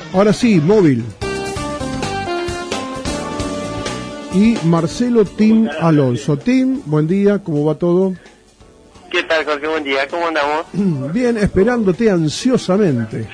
Ahora sí, móvil. Y Marcelo Tim Alonso. Tim, buen día, ¿cómo va todo? ¿Qué tal, Jorge? Buen día, ¿cómo andamos? Bien, esperándote ansiosamente.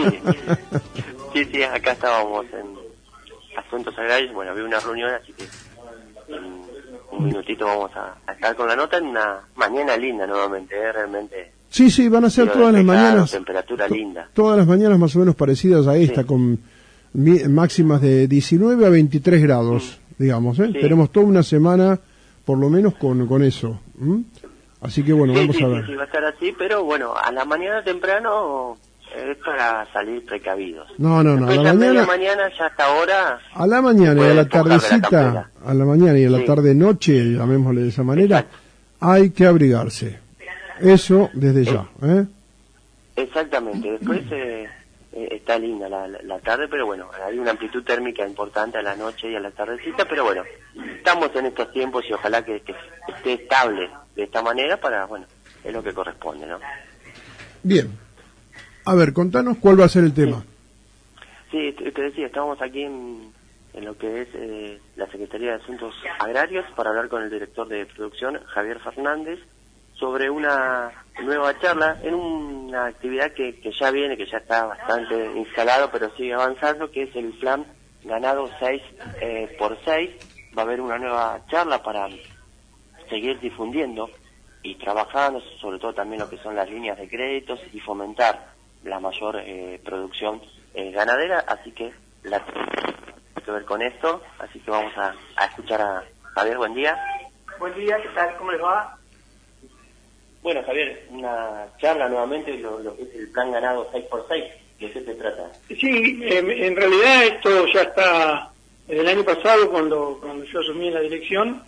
Sí, acá estábamos en Asuntos Agrarios. Bueno, había una reunión, así que en un minutito vamos a estar con la nota en una mañana linda nuevamente, realmente. Sí, van a ser todas las mañanas. Temperatura linda. Todas las mañanas más o menos parecidas a esta, sí, con máximas de 19 a 23 grados, digamos, ¿eh? Sí. Tenemos toda una semana, por lo menos, con eso. Así que bueno, vamos a ver. Sí, va a estar así, pero bueno, a la mañana temprano es para salir precavidos. No, a la mañana ya hasta ahora. A la mañana y a la tardecita, a la mañana y a la tarde-noche, llamémosle de esa manera, exacto, hay que abrigarse. Eso desde ya, ¿eh? Exactamente. Después está linda la tarde, pero bueno, hay una amplitud térmica importante a la noche y a la tardecita, pero bueno, estamos en estos tiempos y ojalá que esté estable de esta manera para, bueno, es lo que corresponde, ¿no? Bien. A ver, contanos cuál va a ser el tema. Sí, te decía, estamos aquí en lo que es la Secretaría de Asuntos Agrarios para hablar con el director de producción, Javier Fernández, sobre una nueva charla en una actividad que ya viene, que ya está bastante instalado, pero sigue avanzando, que es el plan Ganado 6x6. Va a haber una nueva charla para seguir difundiendo y trabajando, sobre todo también lo que son las líneas de créditos y fomentar la mayor producción ganadera, así que tiene que ver con esto, así que vamos a escuchar a Javier. Buen día. Buen día, ¿qué tal? ¿Cómo les va? Bueno, Javier, una charla nuevamente, lo que es el plan Ganado 6x6, ¿de qué se trata? Sí, en realidad esto ya está desde el año pasado, cuando yo asumí en la dirección,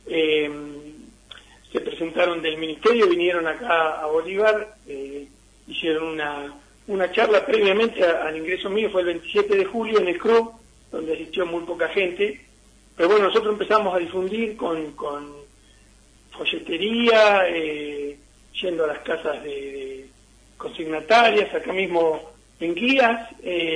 se presentaron del Ministerio, vinieron acá a Bolívar, hicieron una charla previamente al ingreso mío, fue el 27 de julio en el CRU, donde asistió muy poca gente, pero bueno, nosotros empezamos a difundir con folletería, yendo a las casas de consignatarias, acá mismo en guías.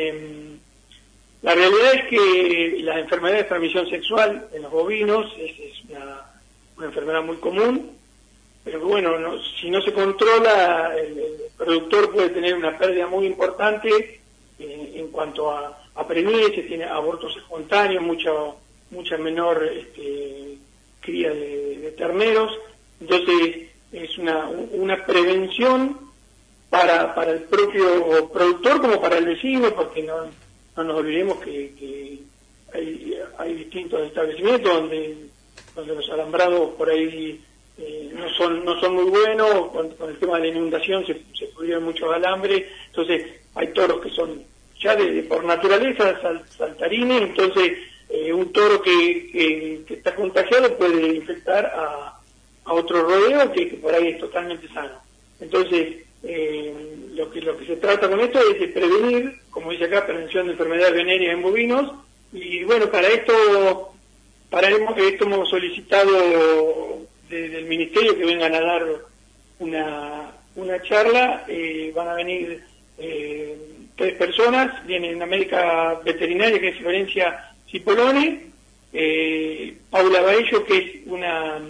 La realidad es que las enfermedades de transmisión sexual en los bovinos es una enfermedad muy común, pero que bueno, si no se controla, el productor puede tener una pérdida muy importante en cuanto a preñeces, tiene abortos espontáneos, mucha menor cría de terneros. Entonces es una prevención para el propio productor como para el vecino, porque no nos olvidemos que hay distintos establecimientos donde los alambrados por ahí no son muy buenos, con el tema de la inundación se pudieron muchos alambres, entonces hay toros que son ya por naturaleza saltarines, entonces un toro que está contagiado puede infectar a otro rodeo que por ahí es totalmente sano. Entonces, lo que se trata con esto es de prevenir, como dice acá, prevención de enfermedades venéreas en bovinos, y bueno, para esto hemos solicitado del Ministerio que vengan a dar una charla. Van a venir 3 personas, viene una médica veterinaria que es Florencia Cipolone, Paula Baello, que es una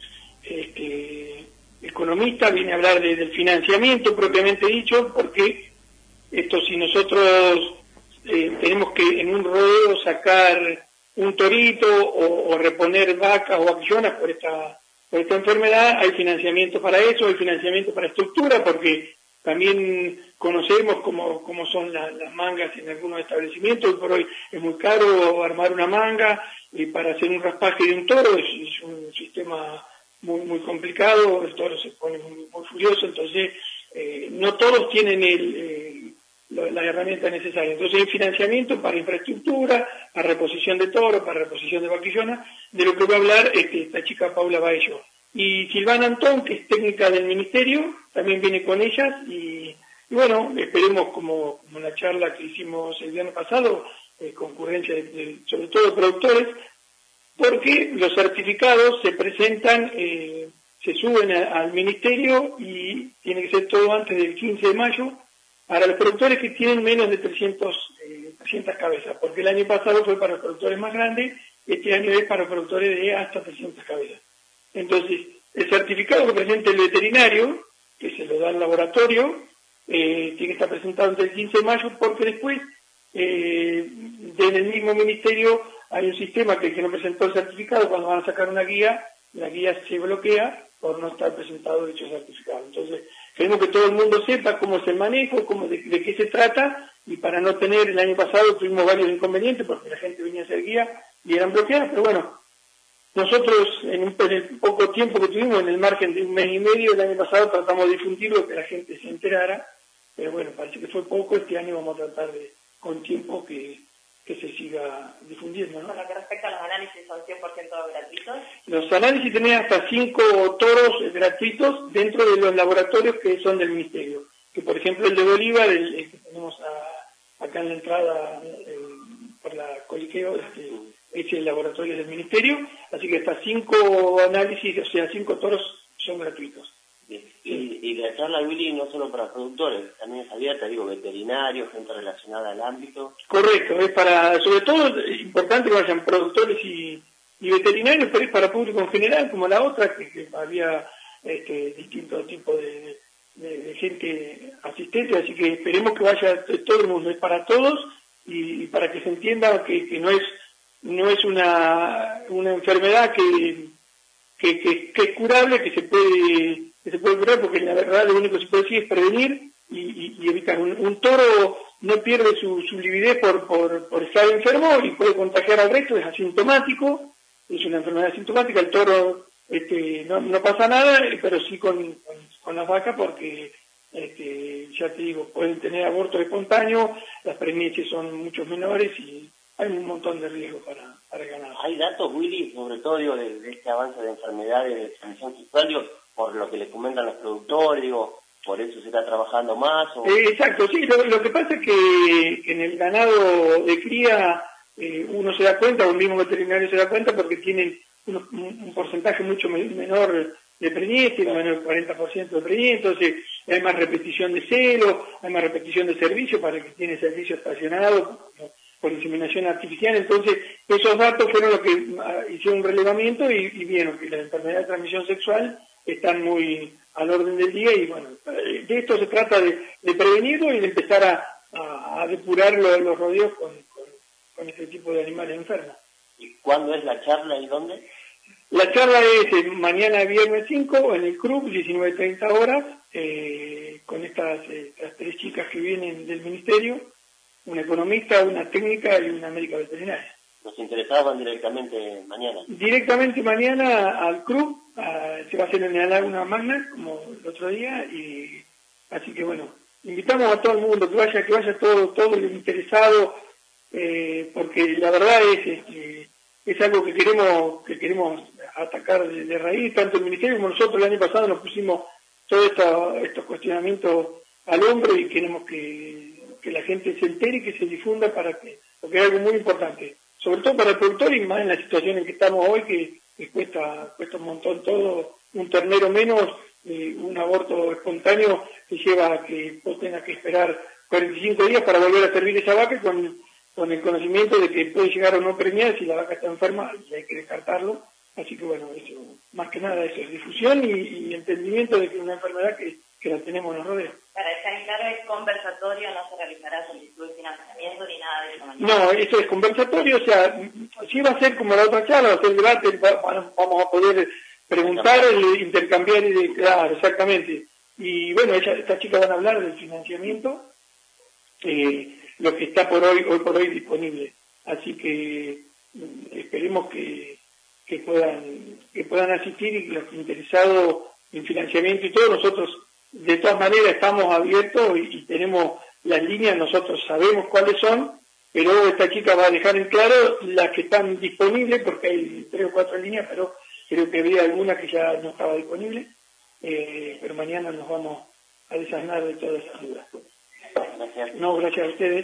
economista, viene a hablar del financiamiento propiamente dicho, porque esto, si nosotros tenemos que en un rodeo sacar un torito o reponer vacas o vaquillonas por esta enfermedad, hay financiamiento para eso, hay financiamiento para estructura, porque también conocemos cómo son las mangas en algunos establecimientos. Por hoy es muy caro armar una manga, y para hacer un raspaje de un toro es un sistema muy complicado, el toro se pone muy furioso, entonces no todos tienen la herramienta necesaria. Entonces hay financiamiento para infraestructura, para reposición de toro, para reposición de vaquillona, de lo que va a hablar esta chica Paula Baello. Y Silvana Antón, que es técnica del Ministerio, también viene con ellas, y bueno, esperemos como la charla que hicimos el viernes pasado, concurrencia sobre todo de productores, porque los certificados se presentan, se suben al Ministerio y tiene que ser todo antes del 15 de mayo, para los productores que tienen menos de 300 300 cabezas, porque el año pasado fue para los productores más grandes, este año es para productores de hasta 300 cabezas. Entonces, el certificado que presenta el veterinario, que se lo da al laboratorio, tiene que estar presentado antes del 15 de mayo, porque después, desde el mismo ministerio, hay un sistema que el que no presentó el certificado, cuando van a sacar una guía, la guía se bloquea por no estar presentado dicho certificado. Entonces, queremos que todo el mundo sepa cómo es el manejo, de qué se trata, y para no tener, el año pasado tuvimos varios inconvenientes, porque la gente venía a hacer guía y eran bloqueadas, pero bueno, nosotros en el poco tiempo que tuvimos, en el margen de un mes y medio, el año pasado tratamos de difundirlo, que la gente se enterara, pero bueno, parece que fue poco, este año vamos a tratar de, con tiempo, que se siga difundiendo, ¿no? Con lo que respecta a los análisis, ¿son 100% gratuitos? Los análisis tienen hasta 5 toros gratuitos dentro de los laboratorios que son del Ministerio. Que por ejemplo el de Bolívar, el que tenemos acá en la entrada por la Coliqueo, es el laboratorio del Ministerio, así que hasta 5 análisis, o sea, 5 toros son gratuitos. Bien. Y la charla, Willy, no solo para productores, también es abierta, digo, veterinarios, gente relacionada al ámbito. Correcto, es para, sobre todo, es importante que vayan productores y veterinarios, pero es para público en general, como la otra, que había distintos tipos de gente asistente, así que esperemos que vaya todo el mundo, es para todos, y para que se entienda que no es una enfermedad que es curable, que se puede curar, porque la verdad lo único que se puede decir es prevenir y evitar. Un toro no pierde su lividez por estar enfermo y puede contagiar al resto, es asintomático, es una enfermedad asintomática, el toro no pasa nada, pero sí con las vacas, porque ya te digo, pueden tener abortos espontáneos, las preñeces son mucho menores y hay un montón de riesgos para el ganado. ¿Hay datos, Willy, sobre todo digo, de este avance de enfermedades de transmisión sexual, digo, por lo que les comentan los productores, digo, por eso se está trabajando más? Exacto, sí, lo que pasa es que en el ganado de cría uno se da cuenta, o el mismo veterinario se da cuenta, porque tienen un porcentaje mucho menor de preñez, menos del 40% de preñez, entonces hay más repetición de celo, hay más repetición de servicio para el que tiene servicio estacionado por inseminación artificial. Entonces esos datos fueron los que hicieron un relevamiento y vieron que las enfermedades de transmisión sexual están muy al orden del día, y bueno, de esto se trata de prevenirlo y de empezar a depurar los rodeos con este tipo de animales enfermos. ¿Y cuándo es la charla y dónde? La charla es mañana viernes 5 en el club, 19:30 horas, con estas 3 chicas que vienen del ministerio, una economista, una técnica y una médica veterinaria. ¿Los interesados van directamente mañana? Directamente mañana al club, se va a hacer en la Laguna Magna, como el otro día, y así que bueno, invitamos a todo el mundo, que vaya todo el interesado, porque la verdad es algo que queremos atacar de raíz, tanto el ministerio como nosotros. El año pasado nos pusimos todos estos cuestionamientos al hombro y queremos que la gente se entere y que se difunda, porque es algo muy importante, sobre todo para el productor, y más en la situación en que estamos hoy, que cuesta un montón todo, un ternero menos, un aborto espontáneo que lleva a que vos tengas que esperar 45 días para volver a servir esa vaca, con el conocimiento de que puede llegar o no preñar si la vaca está enferma y hay que descartarlo. Así que bueno, eso, más que nada eso es difusión y entendimiento de que es una enfermedad que la tenemos en los rodeos. Para estar claro, es conversatorio, no se realizará solicitud de financiamiento ni nada de eso mañana. No, esto es conversatorio, o sea, sí va a ser como la otra charla, va a ser debate, vamos a poder preguntar, intercambiar, claro, exactamente. Y bueno, estas chicas van a hablar del financiamiento, lo que está hoy por hoy disponible. Así que esperemos que puedan asistir, y los interesados en financiamiento y todo, nosotros de todas maneras estamos abiertos y tenemos las líneas, nosotros sabemos cuáles son, pero esta chica va a dejar en claro las que están disponibles, porque hay 3 o 4 líneas, pero creo que había alguna que ya no estaba disponible, pero mañana nos vamos a desasnar de todas esas dudas. Gracias. No, gracias a ustedes.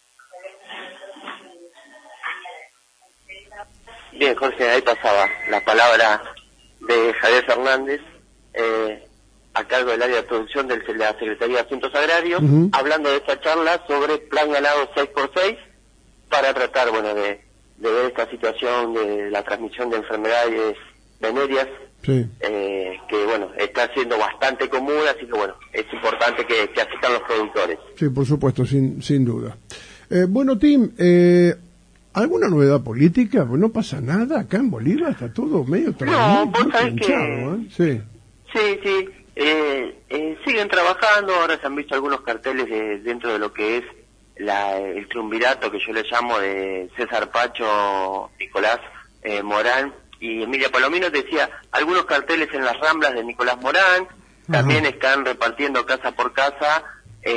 Bien, Jorge, ahí pasaba la palabra de Javier Fernández, a cargo del área de producción de la Secretaría de Asuntos Agrarios, hablando de esta charla sobre Plan Ganado 6x6, para tratar, bueno, de ver esta situación de la transmisión de enfermedades venéreas, sí. Que, bueno, está siendo bastante común, así que, bueno, es importante que asistan los productores. Sí, por supuesto, sin duda. Bueno, Tim, ¿alguna novedad política? Pues no pasa nada acá en Bolívar, está todo medio No, vos sabés hinchado, que... Sí. Siguen trabajando, ahora se han visto algunos carteles dentro de lo que es el triunvirato que yo le llamo de César Pacho, Nicolás Morán y Emilia Palomino. Decía, algunos carteles en las Ramblas de Nicolás Morán, también están repartiendo casa por casa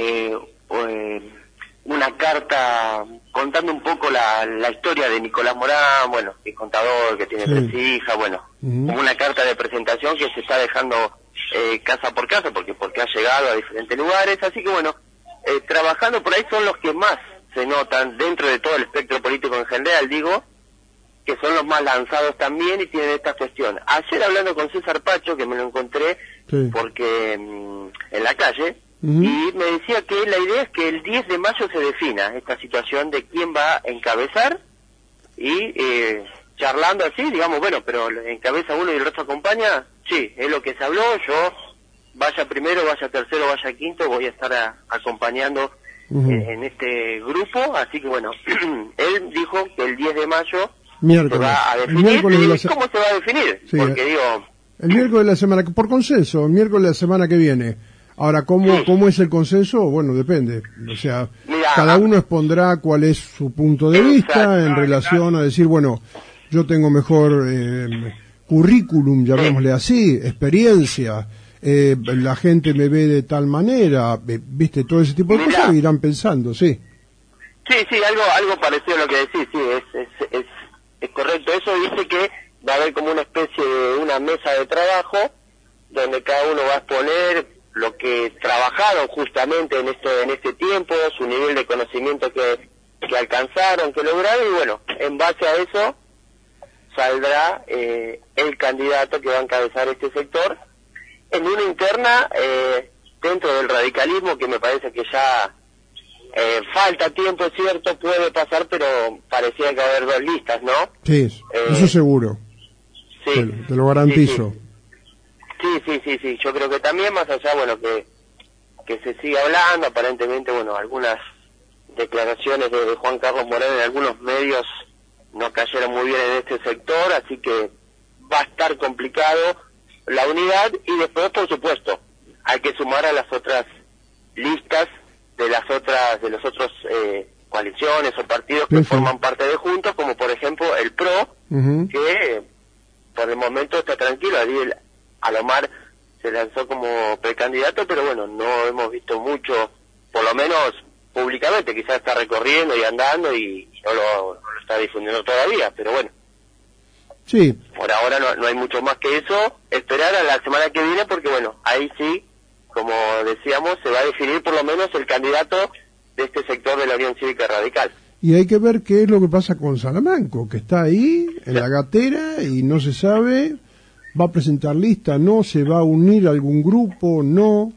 una carta contando un poco la historia de Nicolás Morán, bueno, que es contador, que tiene 3 hijas, bueno, como una carta de presentación que se está dejando casa por casa porque ha llegado a diferentes lugares, así que bueno, trabajando por ahí son los que más se notan dentro de todo el espectro político en general, digo, que son los más lanzados también y tienen esta cuestión. Ayer hablando con César Pacho, que me lo encontré porque en la calle, y me decía que la idea es que el 10 de mayo se defina esta situación de quién va a encabezar y charlando así, digamos, bueno, pero encabeza uno y el resto acompaña, sí, es lo que se habló, yo vaya primero, vaya tercero, vaya quinto, voy a estar acompañando en este grupo, así que bueno, él dijo que el 10 de mayo se va a definir. ¿Cómo se va a definir? Sí, porque digo... El miércoles de la semana, por consenso, el miércoles de la semana que viene. Ahora, ¿cómo es el consenso? Bueno, depende. O sea, mirá, cada uno expondrá cuál es su punto de vista en relación a decir, bueno, yo tengo mejor currículum, llamémosle así, experiencia, la gente me ve de tal manera, viste, todo ese tipo de cosas irán pensando, sí. Sí, algo parecido a lo que decís, sí, es correcto. Eso dice que va a haber como una especie de una mesa de trabajo donde cada uno va a exponer lo que trabajaron justamente en este tiempo, su nivel de conocimiento que alcanzaron, que lograron, y bueno, en base a eso saldrá el candidato que va a encabezar este sector en una interna dentro del radicalismo, que me parece que ya falta tiempo, es cierto, puede pasar, pero parecía que va a haber 2 listas, ¿no? Sí, eso seguro. Sí, te lo garantizo. Sí, yo creo que también, más allá, bueno, que se sigue hablando, aparentemente, bueno, algunas declaraciones de Juan Carlos Morán en algunos medios no cayeron muy bien en este sector, así que va a estar complicado la unidad, y después, por supuesto, hay que sumar a las otras listas de los otros coaliciones o partidos que forman parte de Juntos, como por ejemplo el PRO, que por el momento está tranquilo. Ariel Alomar se lanzó como precandidato, pero bueno, no hemos visto mucho, por lo menos públicamente, quizás está recorriendo y andando y no lo está difundiendo todavía, pero bueno. Sí. Por ahora no hay mucho más que eso, esperar a la semana que viene, porque bueno, ahí sí, como decíamos, se va a definir por lo menos el candidato de este sector de la Unión Cívica Radical. Y hay que ver qué es lo que pasa con Salamanco, que está ahí, en la gatera, y no se sabe, va a presentar lista, no, se va a unir a algún grupo, no.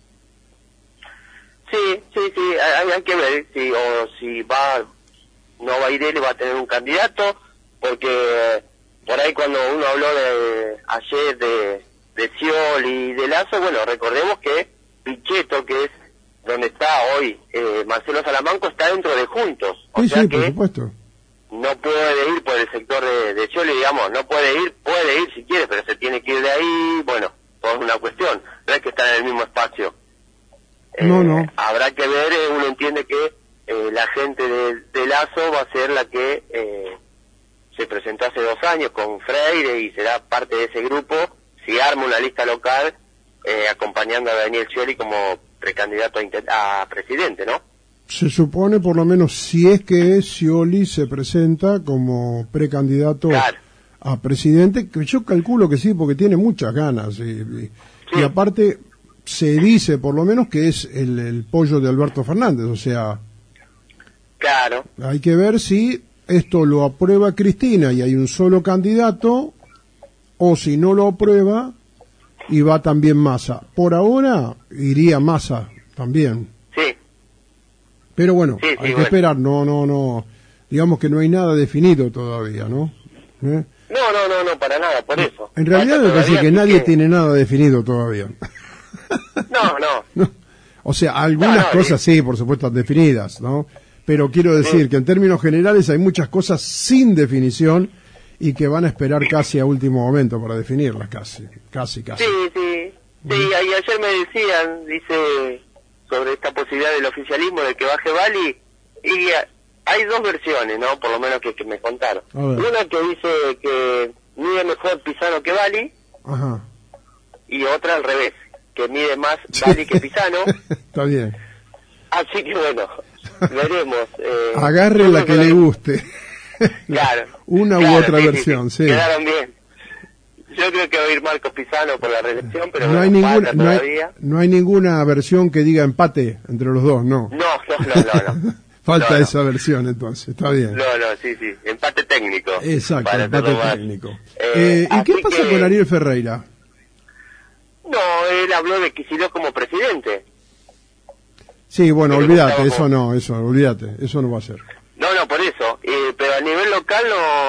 Sí, hay que ver si no va a ir él, va a tener un candidato, porque por ahí cuando uno habló ayer de Scioli y de Lasso, bueno, recordemos que Pichetto, que es donde está hoy Marcelo Salamanco, está dentro de Juntos, o sea que por supuesto. No puede ir por el sector de Scioli, digamos, no puede ir si quiere, pero se tiene que ir de ahí, bueno, por una cuestión, no es que están en el mismo espacio. No. Habrá que ver, uno entiende que la gente de Lasso va a ser la que se presentó hace 2 años con Freire y será parte de ese grupo, si arma una lista local acompañando a Daniel Scioli como precandidato a presidente, ¿no? Se supone, por lo menos, si es que Scioli se presenta como precandidato a presidente, que yo calculo que sí, porque tiene muchas ganas. Y aparte, se dice, por lo menos, que es el pollo de Alberto Fernández, o sea... Claro. Hay que ver si esto lo aprueba Cristina y hay un solo candidato, o si no lo aprueba y va también Massa. Por ahora iría Massa también. Sí. Pero bueno, hay que esperar, no digamos que no hay nada definido todavía, ¿no? No, para nada, por eso. En realidad me parece que nadie tiene nada definido todavía. No. O sea, algunas cosas sí, por supuesto, definidas, ¿no? Pero quiero decir que en términos generales hay muchas cosas sin definición y que van a esperar casi a último momento para definirlas, casi. Sí, y ayer me decían, dice, sobre esta posibilidad del oficialismo de que baje Bali, y hay dos versiones, ¿no? Por lo menos que me contaron. Una que dice que mide mejor Pisano que Bali, ajá, y otra al revés, que mide más Bali que Pisano. Está bien. Así que bueno, veremos. Agarre la que le guste. Claro. Una u otra versión, sí. Quedaron bien. Yo creo que va a ir Marcos Pisano por la reelección, pero no hay ninguna, no hay ninguna versión que diga empate entre los dos, ¿no? No. Falta esa versión, entonces, está bien. Sí, empate técnico. Exacto, empate técnico. ¿Y qué pasa con Ariel Ferreira? No, él habló de Kicillof como presidente. Sí, bueno, olvídate, eso no va a ser. No, por eso, pero a nivel local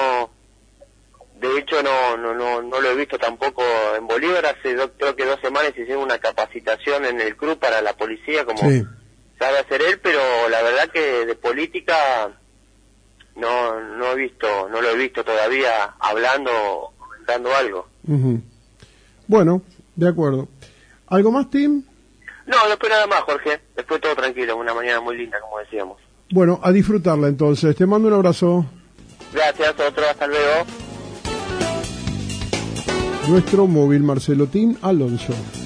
de hecho no lo he visto tampoco en Bolívar. Hace creo que 2 semanas hicieron una capacitación en el CRU para la policía, como sabe hacer él, pero la verdad que de política no lo he visto todavía hablando o comentando algo. Uh-huh. Bueno, de acuerdo. ¿Algo más, Tim? No, después nada más, Jorge. Después todo tranquilo, una mañana muy linda, como decíamos. Bueno, a disfrutarla entonces. Te mando un abrazo. Gracias, otro, hasta luego. Nuestro móvil Marcelo Tim Alonso.